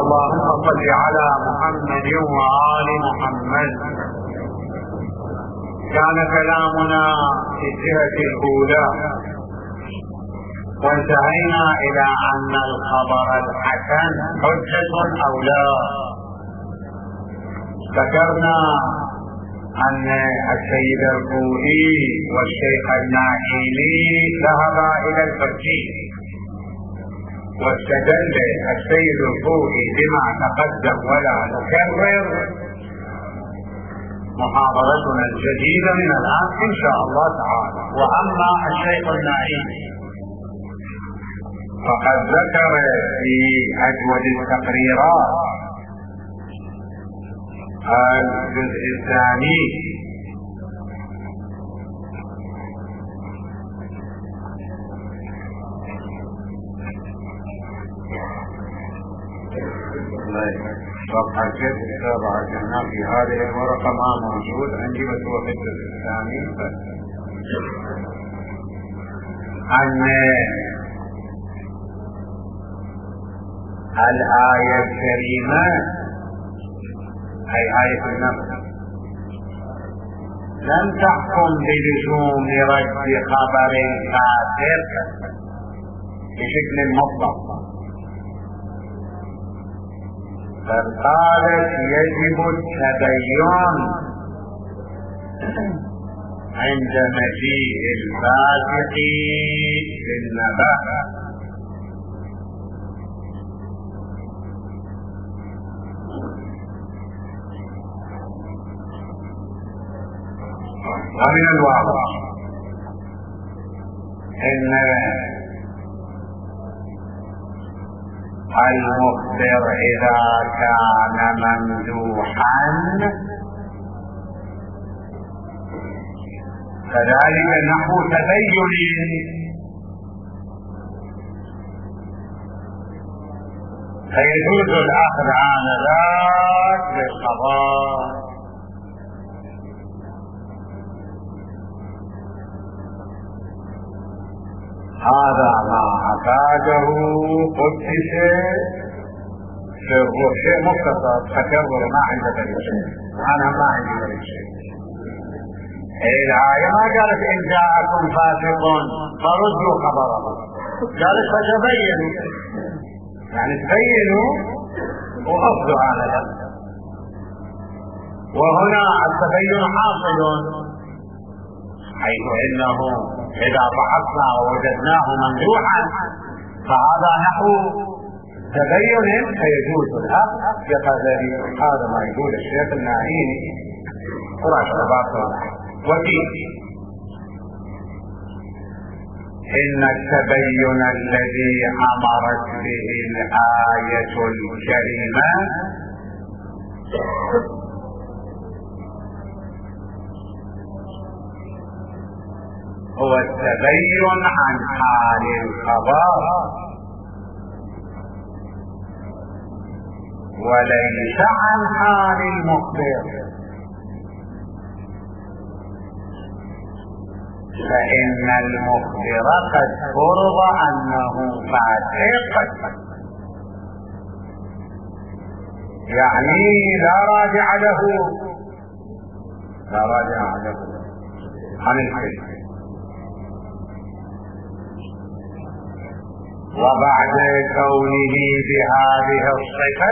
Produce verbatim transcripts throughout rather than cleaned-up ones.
اللهم صل على محمد وآل محمد. كان كلامنا في الجهة الأولى وانتهينا إلى أن الخبر الحسن حجة أو لا. ذكرنا أن السيد الخوئي والشيخ الناعيمي ذهبا إلى الفقيه، واستدل السيد الخوئي بما تقدم ولا نكرر محاضرتنا الجديدة من الآن إن شاء الله تعالى. وأما الشيخ الناعيمي فقد ذكر في أجود التقريرات الجزء الثاني صفحة الجزء السابع عشان في هذه الورقة ما موجود عندي، بس هو في الجزء الثاني أن الآية الكريمة أي آية النفس لم تحكم بلزوم رد خبر الكافر بشكل مطلق، بل قالت يجب التبين عند مجيء الفاسق بالنبأ. ومن الواضح ان المخبر اذا كان ممدوحا كذلك نحو تبين، فيجوز الاخذ آنذاك بالخبر. هذا ما أفاده قدس في الروح، شيء مختصر تكرر ما عنده دليل شيء، وأنا ما عندي دليل شيء. الآية ما قالت إن جاءكم فاسق فردوا خبره، قالت فتبينوا، يعني تبينوا وأخذوا هذا. وهنا التبين حاصل، حيث إنه إذا بحثنا ووجدناه ممدوحا فهذا نحو تبين فيجوز الأخذ بقدر هذا ما يقول الشيخ الناعيمي قراش تباطل. وكيف إن التبين الذي أمرت به الآية الكريمة هو التبين عن حال الخبر وليس عن حال المخبر، فإن المخبر قد فرض أنه فاسق، يعني لا راجع له لا راجع له عن الحديث. وبعد كونه بهذه الصفة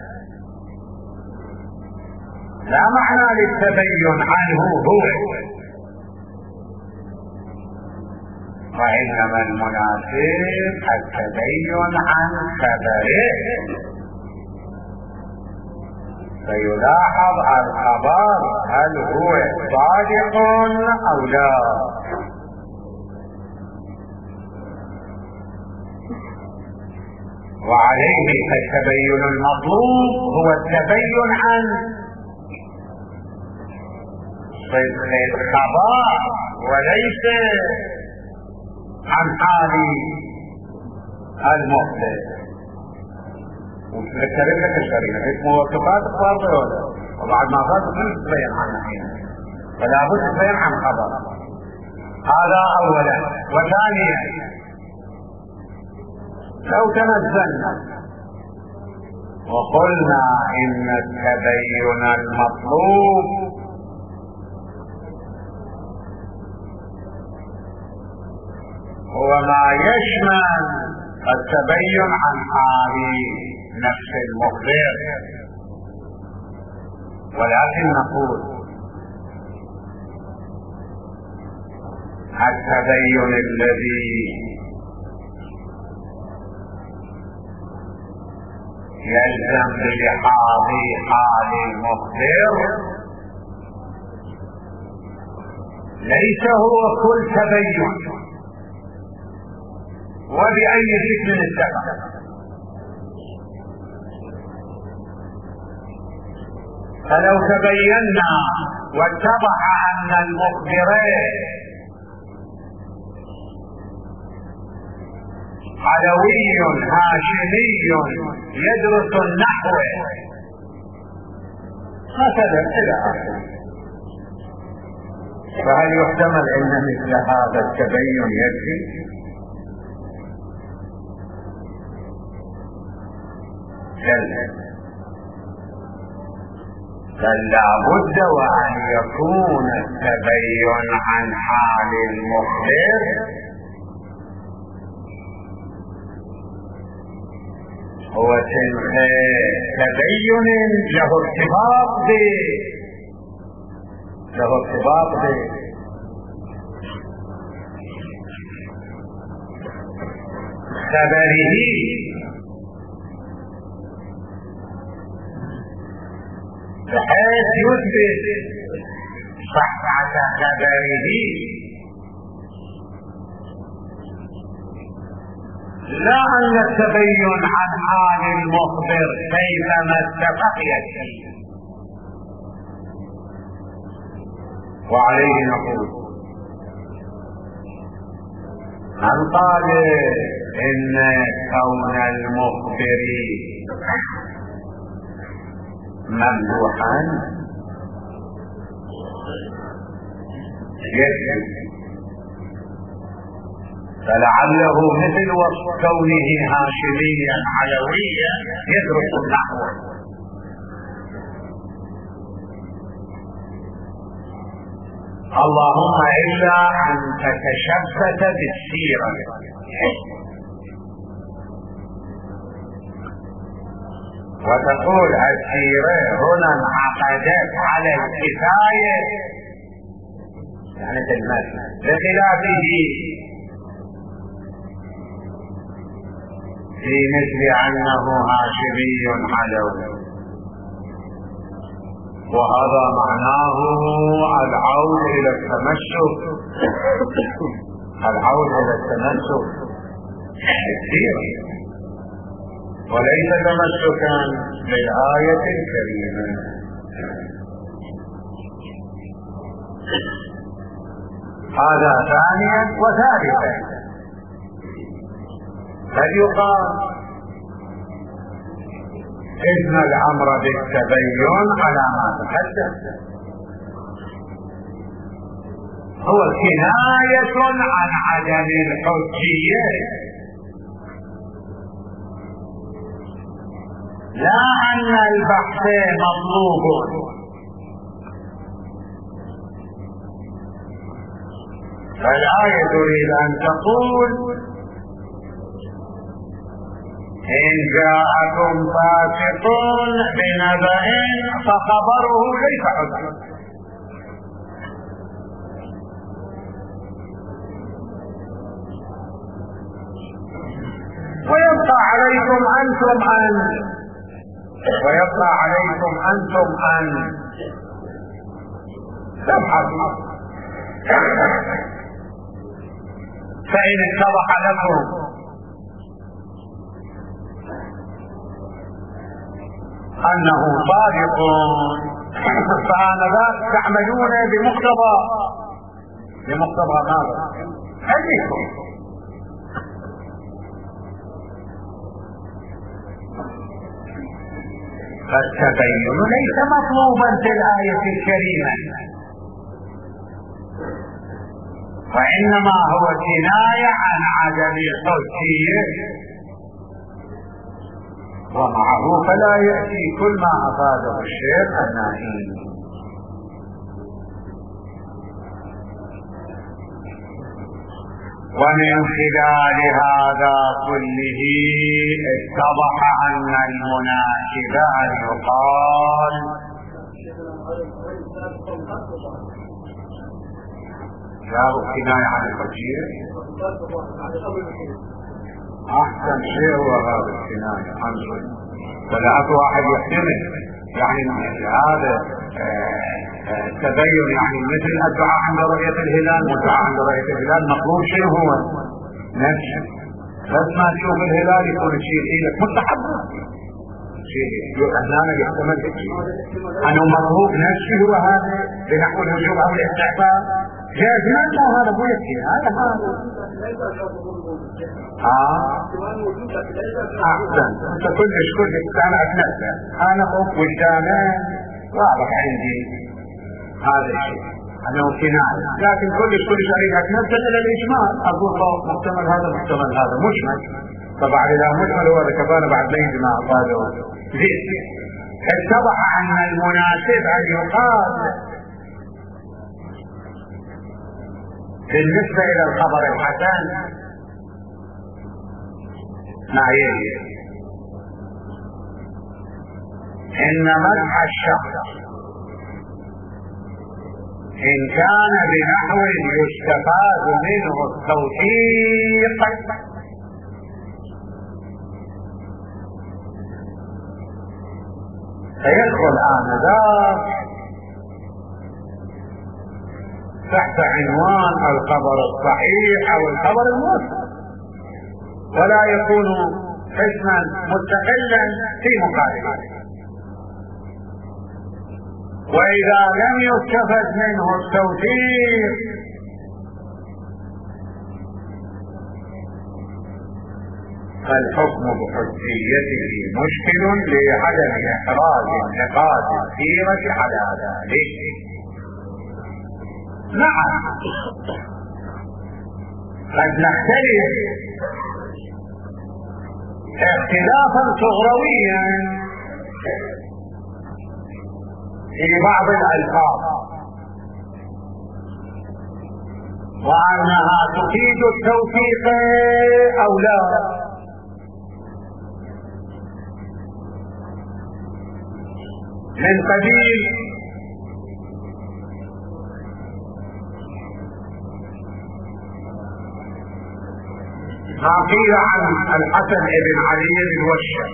لا معنى للتبين عنه هو، وإنما المناسب التبين عن خبره، فيلاحظ الخبر هل هو صادق أو لا. وعليه فالتبين المطلوب هو التبين عن صدق الخبر وليس عن حال المخبر. وذكرت لك الشريعة اسمه مواصفات الصادق، وبعد ما فات كل تبين عنها هنا، فلا بد تبين عن خبر. هذا أولا. وثانيا لو تنزلنا وقلنا إن التبين المطلوب هو ما يشمل التبين عن حال نفس المخبر، ولكن نقول التبين الذي يلزم بلحاظ حال المخبر ليس هو كل تبين وبأي شكل اتفق. فلو تبينا واتضح أن المخبرين علوي هاشمي يدرس النحو مثلا إلى آخره، فهل يحتمل أن مثل هذا التبين يكفي؟ كلا، بل لابد وأن يكون التبين عن حال المخبر هو تبين له ارتباط ب له ارتباط ب خبره، بحيث يثبت صحة خبره، لا أن التبين عن حال المخبر كيفما اتفق يكفي. وعليه نقول من قال إن كون المخبر ممدوحا يكفي، فلعله مثل وصف كونه هاشميا علويا يدرس النحو. اللهم إلا أن تتشبث بالسيرة، وتقول السيرة هنا انعقدت على الكفاية يعني المثل، بخلافه في مثل أنه هاشمي علوي، وهذا معناه العود إلى التمسك العود إلى التمسك كثير، وليس تمسكا بالآية الكريمة. هذا ثانيا. وثالثا هل يقال إن الأمر بالتبين على ما تقدم هو كناية عن عدم الحجية، لا أن البحث مطلوب. فالآية تريد أن تقول إن جاءكم فاسق بنبأ فخبره ليس حجة، ويبقى عليكم أنتم أن ويبقى عليكم أنتم أن تبحثوا، فإن اتضح لكم أنه صادق فآنذاك تعملون بمقتضى بمقتضى ماذا؟ علمكم. فالتبين ليس مطلوبا في الآية الكريمة، وإنما هو كناية عن عدم الحجية، ومعه فلا يأتي كل ما أفاده الشيخ النائي. ومن خلال هذا كله اتضح أن المناسب أن يقال جاءوا كناية عن الفجير. أحسن شيء هو هذا الكناية عن ولا أكو واحد يحتمل يعني هذا تبين يعني مثل الدعاء عند رؤية الهلال والدعاء عند رؤية الهلال مطلوب شيء هو نفسه، بس ما تشوف الهلال يكون شيء إليك مستحب شيء أحيانا يحتمل شيء أنه مطلوب نفسه هو هذا بنحو الهجوم أو الاستعفاء جاز ما هذا مو يكفي هذا هذا اه احسن انت كلش كلش سامعت نفسك انا اخوك وجدانه واضح عندي هذا الشيء انه كناية، لكن كلش كلش اريد اتنزل الى الاجمال اقول محتمل هذا محتمل هذا مجمل. طبعا اذا مجمل هو كفانا بعد لا يجمع هذا زين. اتضح ان المناسب ان يقال بالنسبة الى الخبر الحسن معايير ان مدح الشخص ان كان بنحو يستفاد منه التوثيق فيدخل آنذاك تحت عنوان الخبر الصحيح او الخبر الموثق، ولا يكون اسما مستقلا في مقابله. واذا لم يستفد منه التوثيق فالحكم بحجيته مشكل لعدم احراز نقاط السيرة على ذلك. نعم قد نختلف اختلافا صغرويا في بعض الألفاظ وأنها تفيد التوثيق أو لا، من قبيل ما قيل عن الحسن بن علي الوشي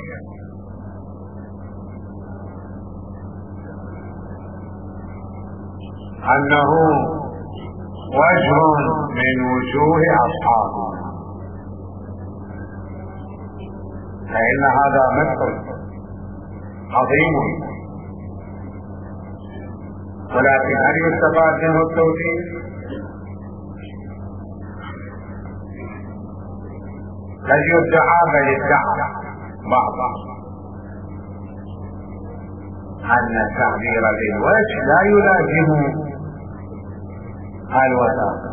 انه وجه من وجوه اصحابه، فان هذا مثل عظيم، ولكن هل يستفاد منه التوثيق؟ قد يدعى بل ادعى بعض ان التعبير بالوجه لا يلازم الوثاقة،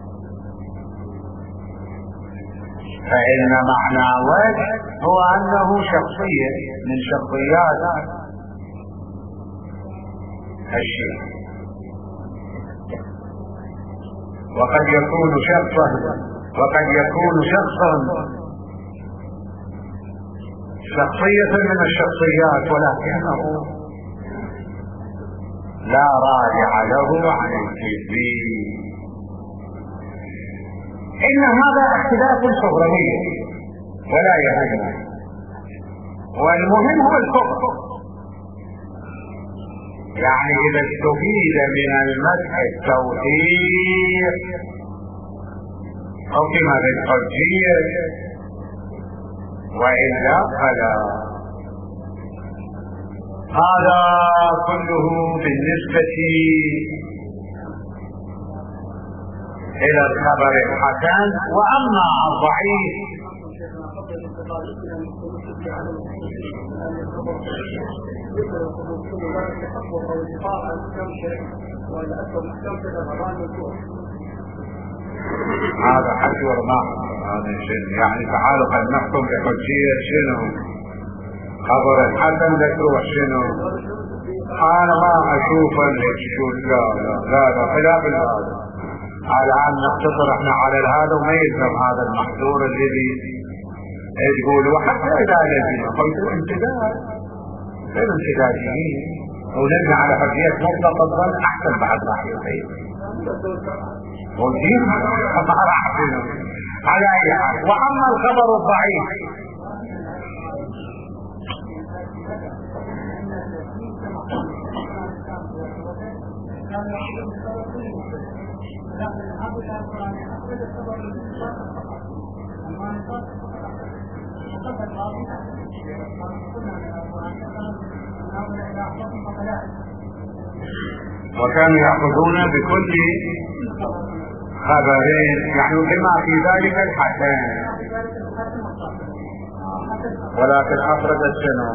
فإن معنى وجه هو أنه شخصية من شخصيات الشيء، وقد يكون شخصا وقد يكون شخصا شخصية من الشخصيات ولكنه لا راجع له عن الكذب. إن هذا اختلاف صغروي ولا يهم، والمهم هو الكفر. يعني إذا استفيد من المدح التوثيق حكم بالحجية، وإلا فلا. هذا كله بالنسبة إلى الخبر الحسن. وأما الضعيف هذا حشو ما هذا شنو يعني؟ تعالوا قد نحكم بحجية شنو؟ خبر الحسن ذكره شنو؟ انا ما اشوف الشوت لا لا لا لا خلاف هذا. الان نقتصر احنا على هذا وما يلزم هذا المحظور الذي تقول. وحتى اذا لزم قلت امتداد غير امتداديين ونرجع على حجية مطلق الظن احسن بعد راح يصير والدين ما راح على اي حال. واما الخبر الضعيف وكانوا يأخذون بكل خبرين يعني بما في ذلك الحسن، ولكن أفرد السنة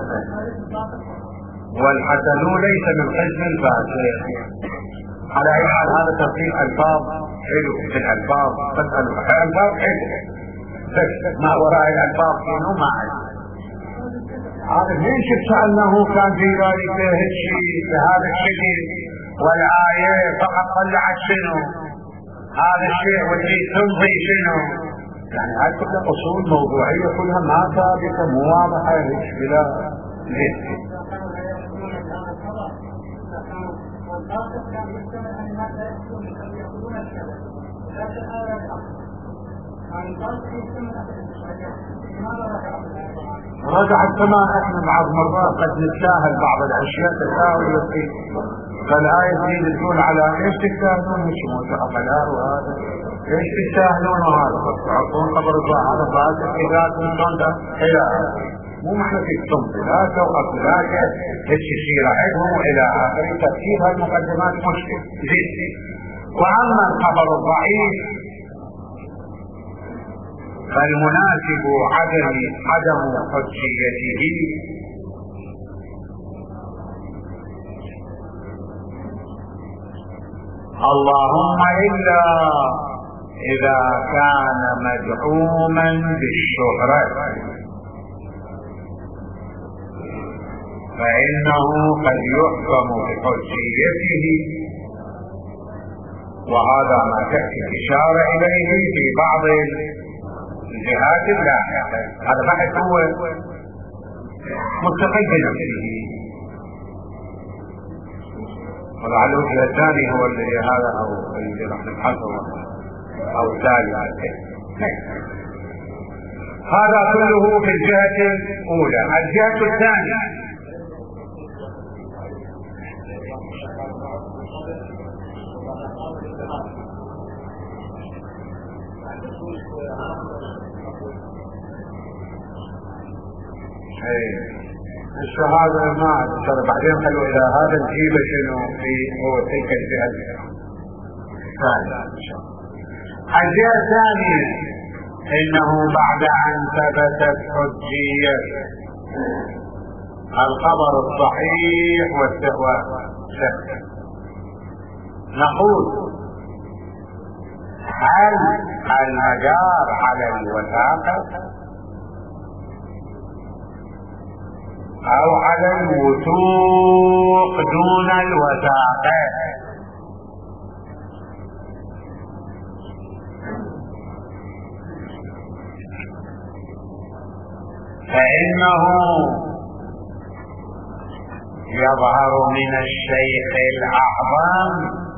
والحسن ليس من قسم الفاسد. على أي حال هذا تفصيل ألفاظ حلو في الألفاظ، تسأل الألفاظ حلو بس ما وراء الألفاظ شنو ما عارف. هذا ليش سألناه كان في ذلك هالشيء بهذا الشكل والآية فقط طلعت شنو هذا الشيء واللي تمضي شنو يعني. هذه كلها أصول موضوعية كلها ما ثابتة مو واضحة هيك بلا ليه. رجع الزمان احنا بعض مرات قد نتساهل بعض الاشياء تساهل يصير. فالآية تريد تقول على ايش تستاهلون مش معتقلات وهذا ايش تستاهلون وهذا بس تعطون خبر الله هذا فاسد اذا كنتم ده الى مو معنى في الصمت لا توقف لا ايش يصير عندهم الى اخر تفسير هالمقدمات مشكل زين. واما الخبر الضعيف فالمناسب عدم عدم حجيته اللهم إلا إذا كان مدعوما بالشهرة فإنه قد يحكم بحجيته، وهذا ما تأتي الإشارة إليه في بعض الجهات اللاحقة. هذا بحث هو مستقل بنفسه، ولعل الوجه الثاني هو الذي هذا او الذي راح نبحثه او الثالث. هذا كله في الجهة الأولى. الجهة الثانية الشهادة ما ترى بعدين خلوا إلى هذا نجيب شنو في هو تلك الجهة الثانية. الجهة الثانية إنه بعد أن ثبتت حجية الخبر الصحيح والشك نقول هل المدار على الوثاقة او على الوثوق دون الوثاقة؟ فإنه يظهر من الشيخ الأعظم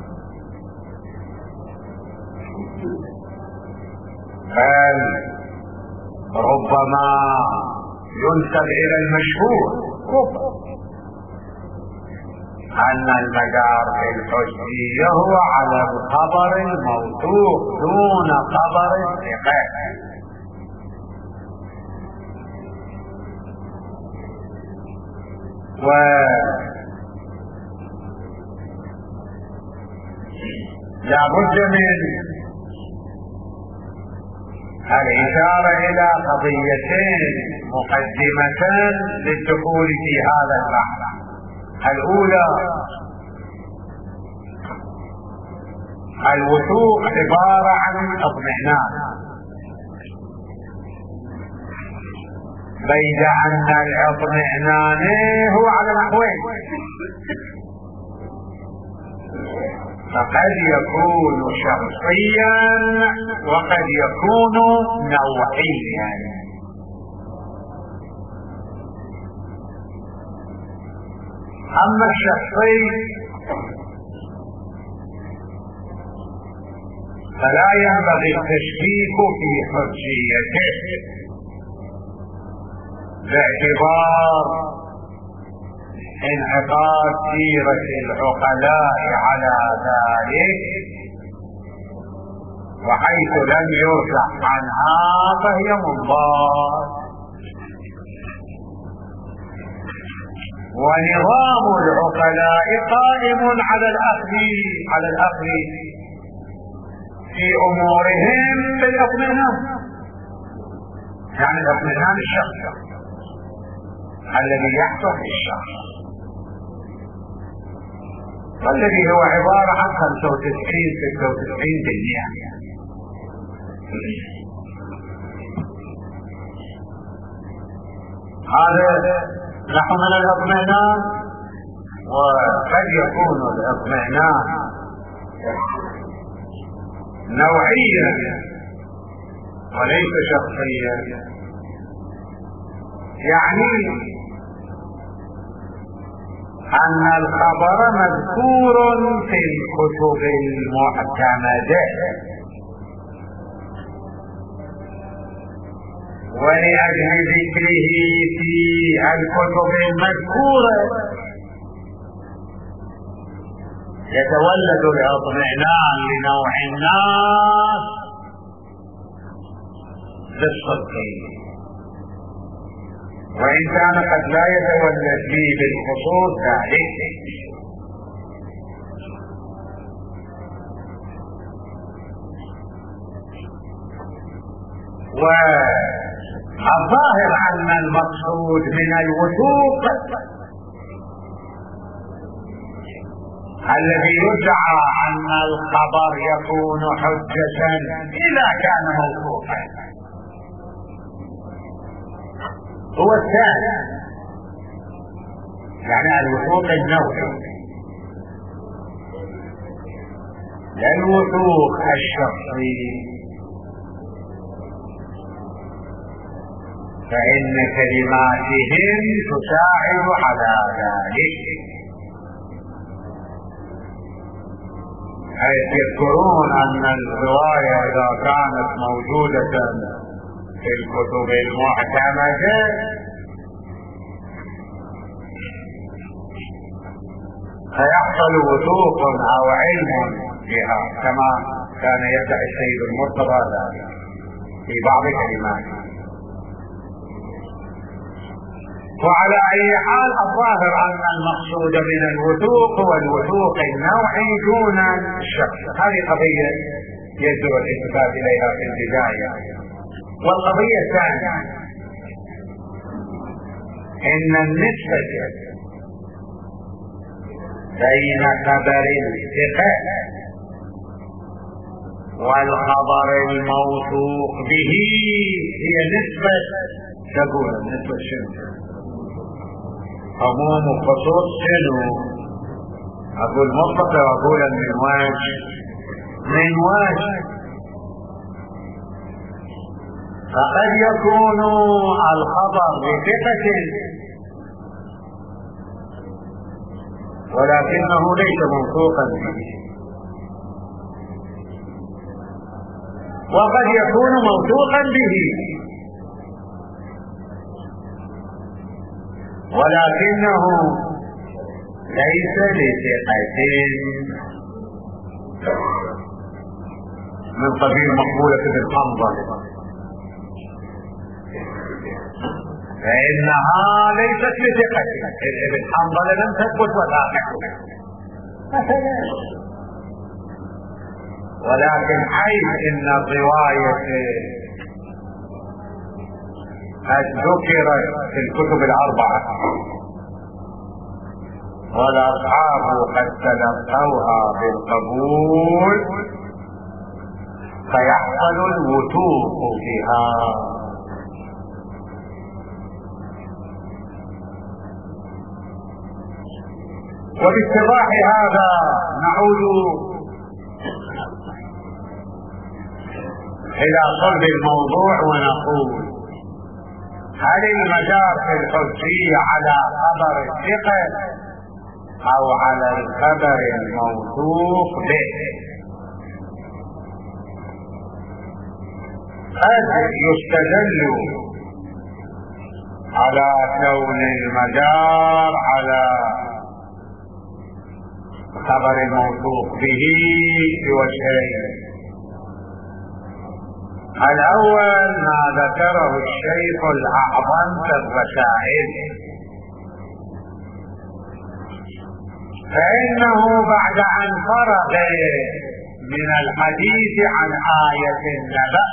بل ربما ينسب إلى المشهور أن المدار في الحجية هو على الخبر الموثوق دون خبر الثقة. ولا بد من الإشارة إلى قضيتين مقدمتان للدخول في هذا البحث. الأولى الوثوق عبارة عن الاطمئنان، بيد أن الاطمئنان هو على نحوين، فقد يكون شخصيا وقد يكون نوعيا. أما الشخصي فلا ينبغي التشكيك في حجيته باعتبار انعقاد سيرة العقلاء على ذلك، وحيث لم يرجع عنها فهي منضبط. ونظام العقلاء قائم على الأخذ على الأخذ في أمورهم بالاطمئنان، يعني الاطمئنان الشخصي الذي يحصل للشخص، والذي هو عبارة عن خمسة وتسعين ستة وتسعين بالمئة. هذا نحو من الاطمئنان. وقد يكون الاطمئنان نوعيا وليس شخصيا، يعني أن الخبر مذكور في الكتب المعتمدة، ولأجل ذكره في الكتب المذكورة يتولد الاطمئنان لنوع الناس بالصدق، وإن كان قد لا يتولد لي بالخصوص ذلك. والظاهر أن المقصود من الوثوق الذي يدعى أن الخبر يكون حجة إذا كان موثوقا هو الثاني، يعني الوثوق النوعي، لا الوثوق الشخصي، فإن كلماتهم تساعد على ذلك. حيث يذكرون أن الرواية إذا كانت موجودة في الكتب المعتمدة فيحصل وثوق أو علم بها، كما كان يدعي السيد المرتضى ذلك في بعض كلماته. وعلى أي حال الظاهر أن المقصود من الوثوق هو الوثوق النوعي دون الشخص. هذه قضية يجب الالتفات إليها في البداية. والقضية الثانية إن النسبة بين خبر الثقة والخبر الموثوق به هي نسبة، تقول النسبة شنو؟ عموم وخصوص شنو؟ أقول مطلقة وأقول من وجه من وجه فقد يكون الخبر بثقة ولكنه ليس موثوقا به، وقد يكون موثوقا به ولكنه ليس لثقة من قبيل مقبولة ابن حنظل، فإنها ليست لثقة. ابن حنظل لم تثبت وثائقه مثلا، ولكن حيث إن الرواية قد ذكرت في الكتب الأربعة والأصحاب قد تلقوها بالقبول فيحصل الوثوق فيها. وباتضاح هذا نعود إلى صلب الموضوع ونقول: هل المدار في الحجية على خبر الثقة أو على الخبر الموثوق به؟ قد يستدل على كون المدار على خبر الموثوق به بوجهين. الأول ما ذكره الشيخ الأعظم في الرسائل، فإنه بعد أن فرغ من الحديث عن آية النبأ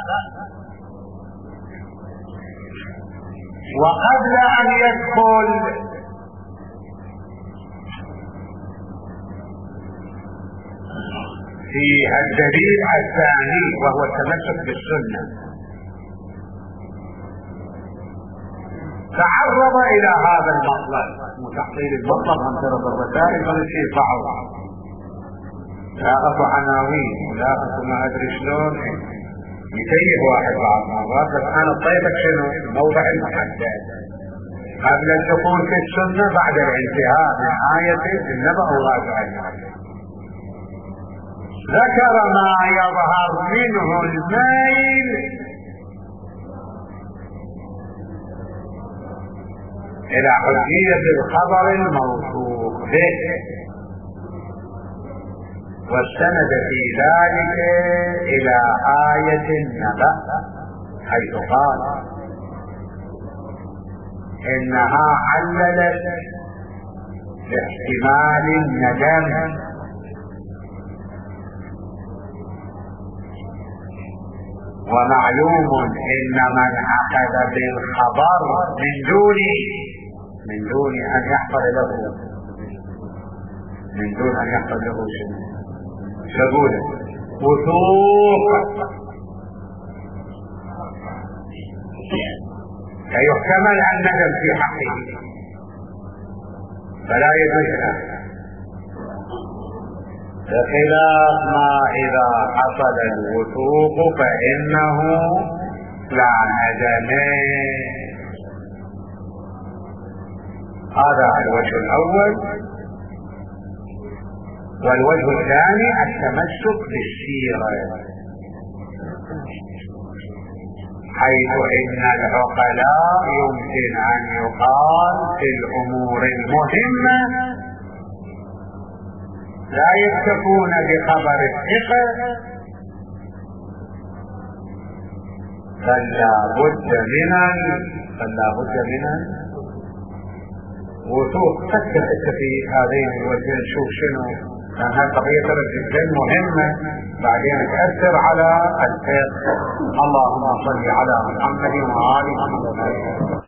وقبل أن يدخل في الدليل الثاني وهو التمسك بالسنة، تعرض إلى هذا المطلب وتحصيل المطلب عن طريق الرسائل. هذا شيء صعب، لا أخو عناوين ولا أخو ما أدري شلون يتيه واحد بعض مرات. بس أنا طيبك شنو الموضع المحدد قبل الدخول في السنة بعد الانتهاء من آية النبأ وراجع النبأ. ذكر ما يظهر منه الميل إلى حجية الخبر الموثوق به، واستند في ذلك إلى آية النبأ حيث قال: إنها عللت باحتمال الندم، ومعلوم إن من أخذ بالخبر من دون من دون أن يحصل له من دون أن يحصل له شبوله وثوق فيحتمل الندم في حقه فلا يجوز له، بخلاف ما إذا حصل الوثوق فإنه لا ندم. هذا الوجه الأول. والوجه الثاني التمسك بالسيرة، حيث إن العقلاء يمكن أن يقال في الأمور المهمة لا يكتفون بخبر الثقة، فلا بد من فلا بد من وثوق. تتفق في هذين الوجهين شوف شنو، لأن هذه قضية جدا مهمة بعدين تأثر على الفقه. اللهم صل على محمد وآل محمد.